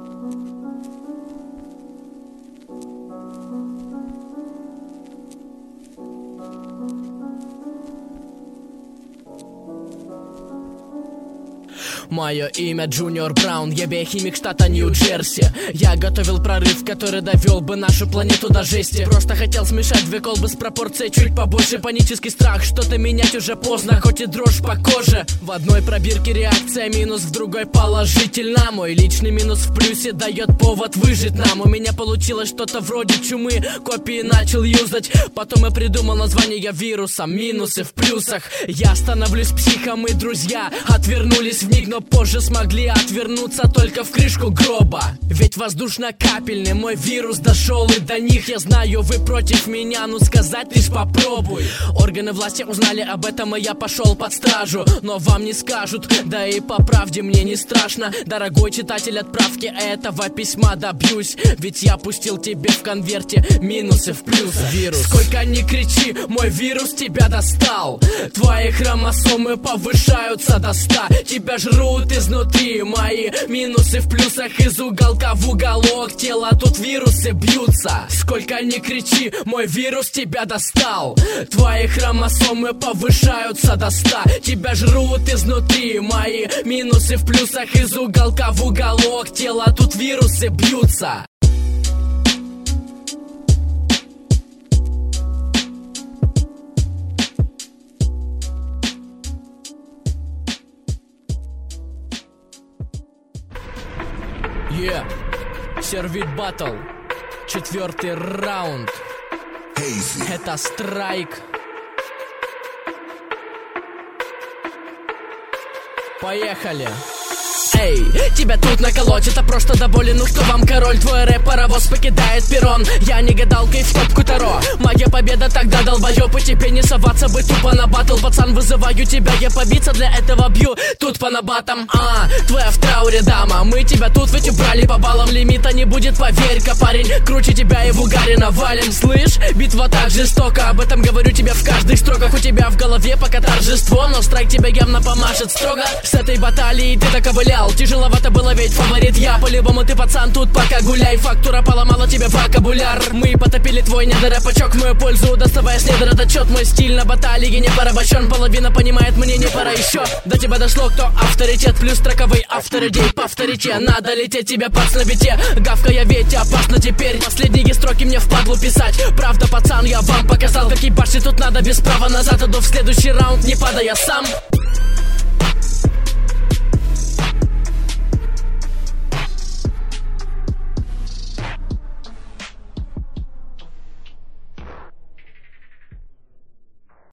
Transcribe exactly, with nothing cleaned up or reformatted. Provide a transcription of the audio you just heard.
Мое имя Джуниор Браун, я биохимик штата Нью-Джерси. Я готовил прорыв, который довел бы нашу планету до жести. Просто хотел смешать две колбы с пропорцией чуть побольше. Панический страх, что-то менять уже поздно, хоть и дрожь по коже. В одной пробирке реакция минус, в другой положительно. Мой личный минус в плюсе дает повод выжить нам. У меня получилось что-то вроде чумы, копии начал юзать. Потом я придумал название вируса, минусы в плюсах. Я становлюсь психом, и друзья отвернулись вмиг, но позже смогли отвернуться только в крышку гроба. Ведь воздушно-капельный мой вирус дошел и до них. Я знаю, вы против меня, ну сказать лишь попробуй. Органы власти узнали об этом, и я пошел под стражу. Но вам не скажут, да и по правде мне не страшно. Дорогой читатель, отправки этого письма добьюсь. Ведь я пустил тебе в конверте минусы в плюс. Вирус. Сколько ни кричи, мой вирус тебя достал. Твои хромосомы повышаются до ста. Тебя жрут изнутри мои минусы в плюсах. Из уголка в уголок тела тут вирусы бьются. Сколько ни кричи, мой вирус тебя достал. Твои хромосомы повышаются до ста. Тебя жрут изнутри мои минусы в плюсах. Из уголка в уголок тела тут вирусы бьются. Yeah. Сервит батл. Четвертый раунд. Hazy. Это страйк. Поехали. Эй, тебя тут наколоть, это просто до боли. Ну кто вам король? Твой рэп паровоз покидает перрон. Я не гадалкой в топку Таро. Моя победа тогда долбоёб, и тебе не соваться бы тупо на батл. Пацан, вызываю тебя, я побиться для этого бью тут по набатам. А, твоя в трауре дама. Мы тебя тут ведь убрали по баллам. Лимита не будет, поверь-ка, парень. Круче тебя и в угаре навалим. Слышь, битва так жестока. Об этом говорю тебе в каждых строках. У тебя в голове пока торжество, но страйк тебе явно помашет строго. С этой баталии ты доковылял. Тяжеловато было, ведь фаворит я. По-любому ты, пацан, тут пока гуляй. Фактура поломала тебе вокабуляр. Мы потопили твой недорэпачок в мою пользу, доставая с недородочет. Мой стиль на баталии не порабощен. Половина понимает, мне не пора еще. До тебя дошло, кто авторитет. Плюс строковый автор идей по авторите. Надо лететь тебе под снобите. Гавкая ведь опасно теперь. Последние строки мне впадлу писать. Правда, пацан, я вам показал, как ебашить тут надо без права назад. Иду в следующий раунд, не падая сам.